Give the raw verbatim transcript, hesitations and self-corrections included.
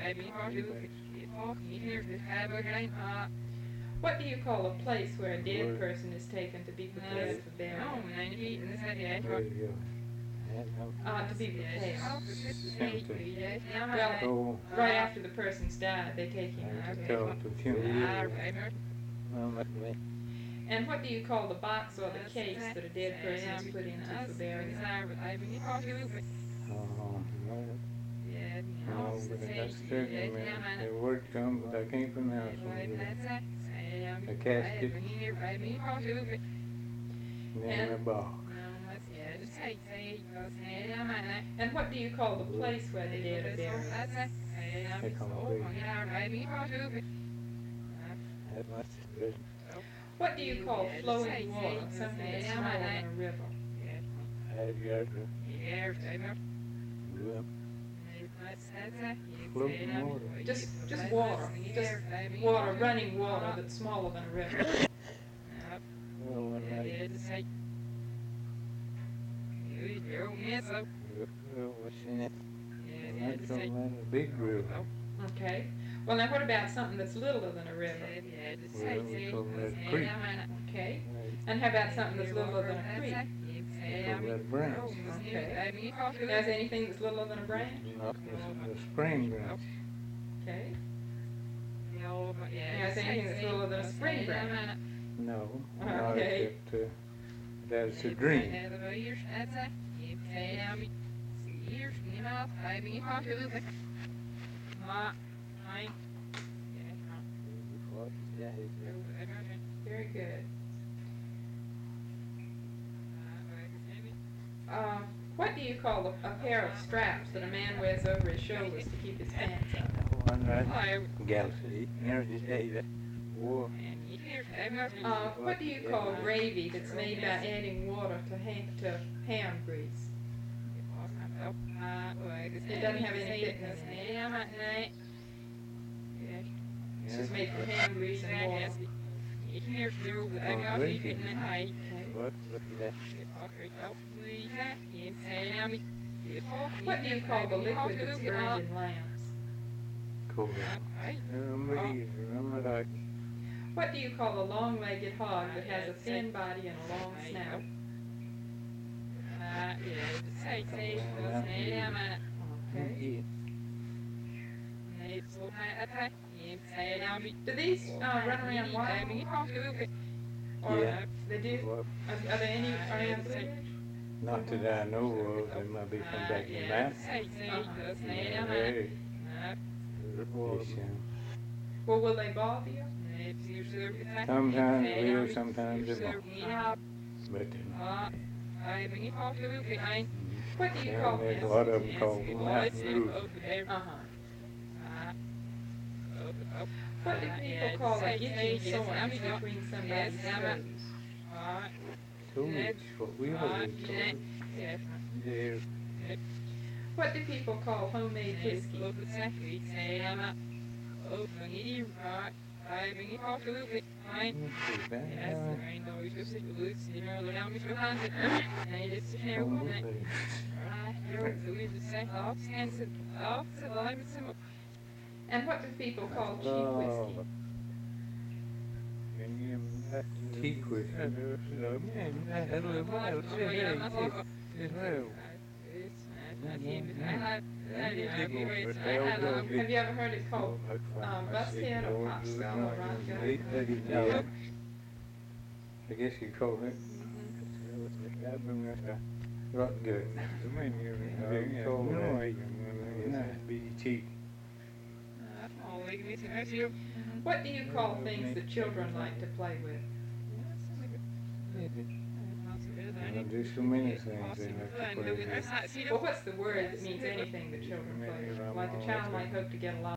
What do you call a place where a dead person is taken to be prepared for burial? Uh, to be prepared. Cemetery. Well, Oh, right after the person's died, they take him to the... tell to funeral. Well, that way. And what do you call the box or the case that a dead person is put into for burial? Oh, no. No, but that's certain. The word comes, but I can't pronounce it. A casket and a box. And what do you call the place where the dead are buried? They come big. That much is good. What do you call flowing water, something that's smaller than a river? Have you ever well, floating water? Just, just water, just water, running water that's smaller than a river. Well, when I well, what's in it? Well, that's a lot of big river. Okay. Well, now what about something that's littler than a river? Well, we call that a creek. Okay. And how about something that's littler than a creek? We call that a branch. Okay. Now, is anything that's littler than a branch? Not the, the spring branch. Okay. Now, is anything that's littler than a spring branch? No, not Okay. except uh, that's a dream. Very good. Uh, what do you call a, a pair of straps that a man wears over his shoulders to keep his pants up? One right, galaxy, energy data, war. Uh, what do you call gravy that's made by adding water to ham, to ham grease? It doesn't have any thickness in it. It's just made from ham grease and water. Oh, gravy. What? What is that? What do you call the liquid that's burned in lamps? Cool. Remedy, remedy. What do you call a long-legged hog that has a thin body and a long snout? Okay. Do these uh, run around wild? Or Yeah. they do? Well, Are, are there any around the village? not that I know of. There might be some back in that. Hey. Fish, Well, will they bother you? uh, sometimes they will, sometimes they won't. But uh, What do you yeah, call there's this? a lot of them called mountain roof. Uh-huh. What do people call a itching sore between somebody's toes? So it's what we always call it. There, What do people call homemade whiskey? And what do people call cheap whiskey? Cheap Have you ever heard it called um, bushead or popsicle or rotgut? I guess you call it. Rot good. Be cheap. What do you call things that children like to play with? Well, there's so many things they like to play with. Well, what's the word that means anything that children play with? Like a child might hope to get a lot